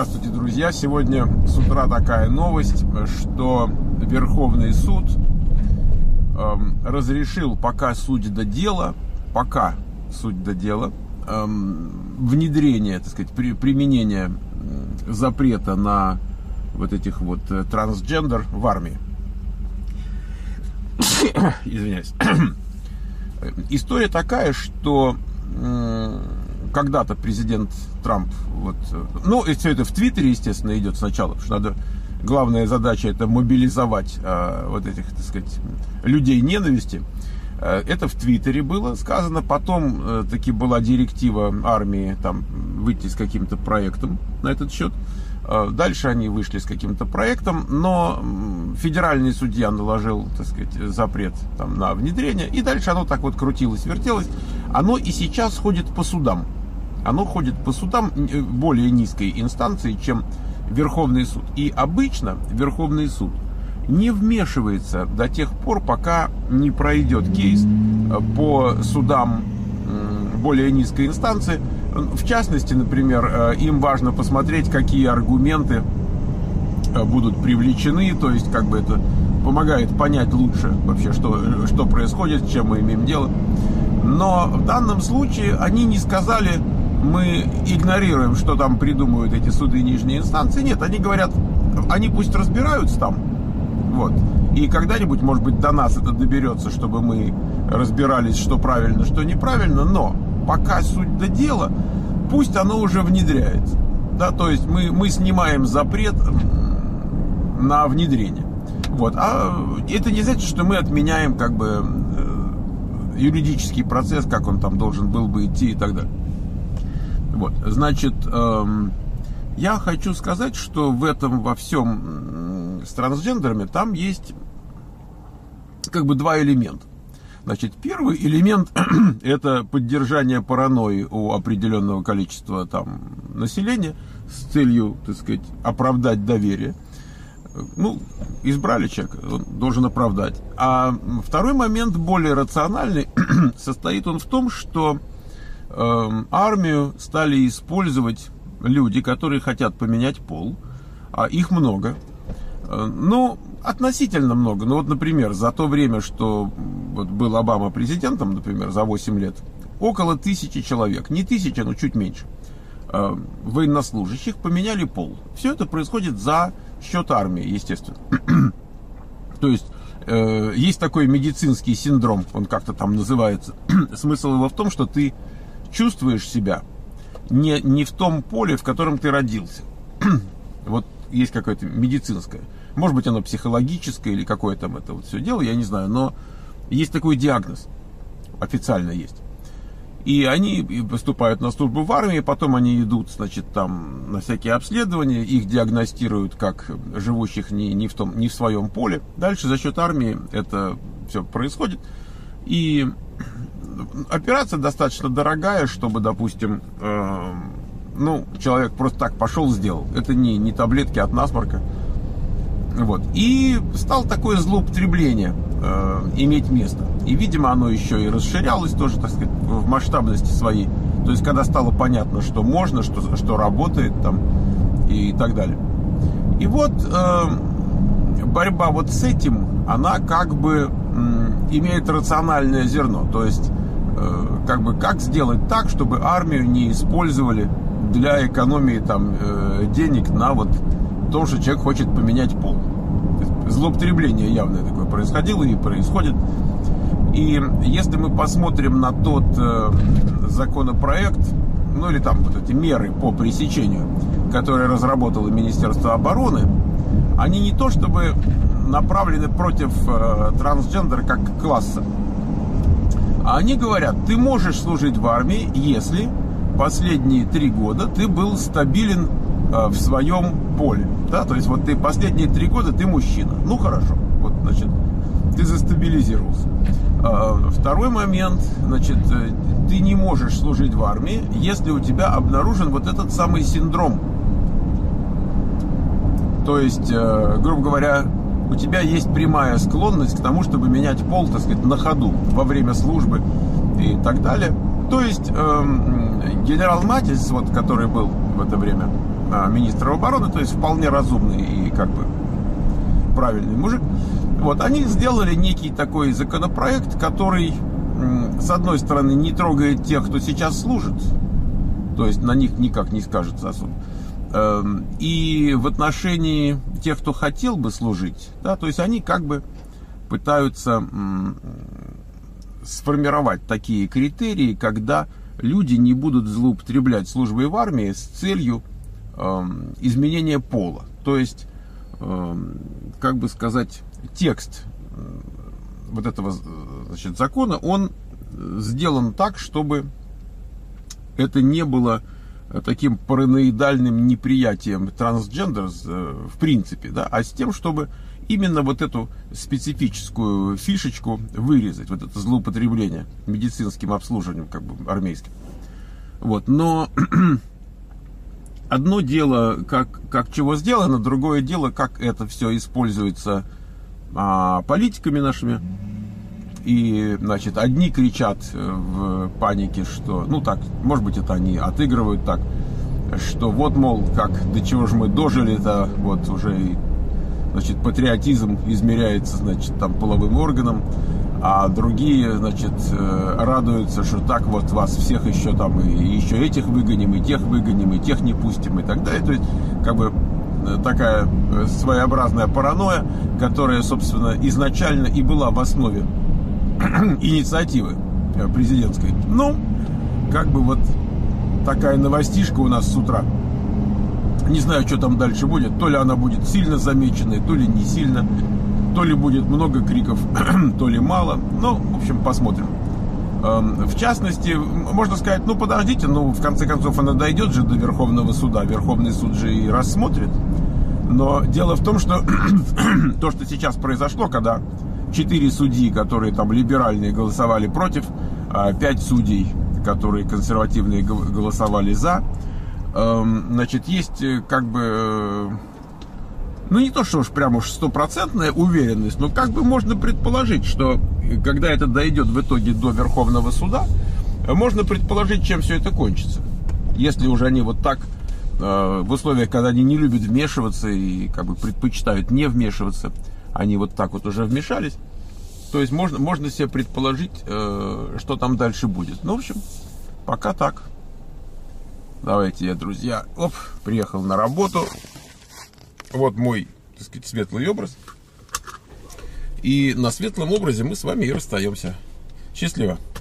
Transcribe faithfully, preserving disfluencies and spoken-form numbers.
Здравствуйте, друзья! Сегодня с утра такая новость, что Верховный суд эм, разрешил, пока суть до дела, пока суть до дела, эм, внедрение, так сказать, при, применение запрета на вот этих вот трансгендер в армии. Извиняюсь. История такая, что э, когда-то президент Трамп, вот, ну, и все это в Твиттере, естественно, идет сначала, потому что надо, главная задача это мобилизовать э, вот этих, так сказать, людей ненависти. Э, это в Твиттере было сказано, потом э, таки была директива армии там выйти с каким-то проектом на этот счет. Э, дальше они вышли с каким-то проектом, но федеральный судья наложил, так сказать, запрет там на внедрение, и дальше оно так вот крутилось, вертелось. Оно и сейчас ходит по судам. Оно ходит по судам более низкой инстанции, чем Верховный суд. И обычно Верховный суд не вмешивается до тех пор, пока не пройдет кейс по судам более низкой инстанции. В частности, например, им важно посмотреть, какие аргументы будут привлечены, то есть как бы это помогает понять лучше вообще, что, что происходит, с чем мы имеем дело. Но в данном случае они не сказали: мы игнорируем, что там придумывают эти суды нижней инстанции. Нет, они говорят, они пусть разбираются там, вот. И когда-нибудь, может быть, до нас это доберется, чтобы мы разбирались, что правильно, что неправильно. Но пока суть до дела, пусть оно уже внедряется. Да, то есть мы, мы снимаем запрет на внедрение. Вот. А это не значит, что мы отменяем как бы юридический процесс, как он там должен был бы идти и так далее. Вот, значит, эм, я хочу сказать, что в этом во всем с трансгендерами там есть как бы два элемента. Значит, первый элемент это поддержание паранойи у определенного количества там населения с целью, так сказать, оправдать доверие. Ну, избрали человека, он должен оправдать. А второй момент, более рациональный, состоит он в том, что армию стали использовать люди, которые хотят поменять пол, а их много. Ну, относительно много. Ну, вот, например, за то время, что вот был Обама президентом, например, за восемь лет, около тысячи человек, не тысяча, но чуть меньше, военнослужащих поменяли пол. Все это происходит за счет армии, естественно. То есть, есть такой медицинский синдром, он как-то там называется. Смысл его в том, что ты чувствуешь себя не, не в том поле, в котором ты родился. Вот есть какое-то медицинское. Может быть, оно психологическое или какое там это вот все дело, я не знаю. Но есть такой диагноз. Официально есть. И они поступают на службу в армии, потом они идут, значит, там на всякие обследования, их диагностируют как живущих не, не, в, том, не в своем поле. Дальше за счет армии это все происходит. И операция достаточно дорогая, чтобы, допустим, э, ну, человек просто так пошел, сделал. Это не, не таблетки от насморка. Вот. И стало такое злоупотребление э, иметь место. И, видимо, оно еще и расширялось тоже, так сказать, в масштабности своей. То есть, когда стало понятно, что можно, что, что работает там и так далее. И вот э, борьба вот с этим, она как бы э, имеет рациональное зерно. То есть, э, как бы, как сделать так, чтобы армию не использовали для экономии там э, денег на вот том, что человек хочет поменять пол. Злоупотребление явное такое происходило и происходит. И если мы посмотрим на тот э, законопроект, ну или там вот эти меры по пресечению, которые разработало Министерство обороны, они не то чтобы направлены против э, трансгендера как класса, а они говорят: ты можешь служить в армии, если последние три года ты был стабилен э, в своем поле. Да? То есть вот ты последние три года ты мужчина. Ну хорошо, вот, значит, ты застабилизировался. Э, второй момент, значит, э, ты не можешь служить в армии, если у тебя обнаружен вот этот самый синдром. То есть, э, грубо говоря, у тебя есть прямая склонность к тому, чтобы менять пол, так сказать, на ходу, во время службы и так далее. То есть, э, генерал Матис, вот, который был в это время министра обороны, то есть вполне разумный и как бы правильный мужик. Вот, они сделали некий такой законопроект, который, с одной стороны, не трогает тех, кто сейчас служит, то есть на них никак не скажется особо. И в отношении тех, кто хотел бы служить, да, то есть они как бы пытаются сформировать такие критерии, когда люди не будут злоупотреблять службой в армии с целью изменения пола. То есть, как бы сказать, текст вот этого, значит, закона, он сделан так, чтобы это не было таким параноидальным неприятием трансгендер в принципе, да, а с тем, чтобы именно вот эту специфическую фишечку вырезать, вот это злоупотребление медицинским обслуживанием, как бы армейским. Вот, но одно дело, как, как чего сделано, другое дело, как это все используется а, политиками нашими. И, значит, одни кричат в панике, что, ну так, может быть, это они отыгрывают так, что вот, мол, как, до чего же мы дожили-то, вот уже, значит, патриотизм измеряется, значит, там, половым органом, а другие, значит, радуются, что так вот вас всех еще там, и еще этих выгоним, и тех выгоним, и тех не пустим, и так далее. То есть, как бы, такая своеобразная паранойя, которая, собственно, изначально и была в основе инициативы президентской. Ну, как бы вот такая новостишка у нас с утра. Не знаю, что там дальше будет. То ли она будет сильно замеченной, то ли не сильно. То ли будет много криков, то ли мало. Ну, в общем, посмотрим. В частности, можно сказать, ну, подождите, ну, в конце концов, она дойдет же до Верховного суда. Верховный суд же и рассмотрит. Но дело в том, что то, что сейчас произошло, когда четыре судьи, которые там либеральные, голосовали против, пять судей, которые консервативные, голосовали за. Значит, есть как бы, ну не то, что уж прям уж стопроцентная уверенность, но как бы можно предположить, что когда это дойдет в итоге до Верховного суда, можно предположить, чем все это кончится. Если уже они вот так, в условиях, когда они не любят вмешиваться и как бы предпочитают не вмешиваться, они вот так вот уже вмешались. То есть можно, можно себе предположить, э, что там дальше будет. Ну, в общем, пока так. Давайте я, друзья, оп, приехал на работу. Вот мой, так сказать, светлый образ. И на светлом образе мы с вами и расстаемся. Счастливо.